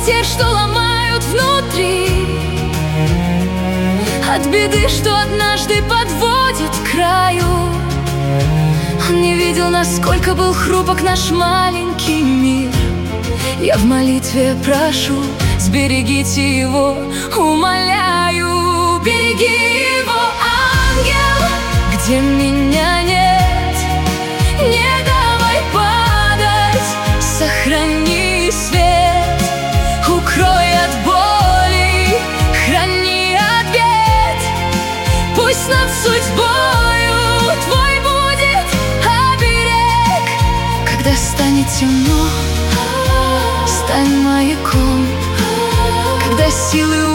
потерь, что ломают внутри, от беды, что однажды подводит к краю. Он не видел, насколько был хрупок наш маленький мир. Я в молитве прошу, сберегите его, умоляю. Береги его, ангел, где меня нет, не давай падать, сохрани свет, укрой от боли, храни от бед. Пусть над судьбою твой будет оберег. Когда станет темно, стань маяком. Когда силы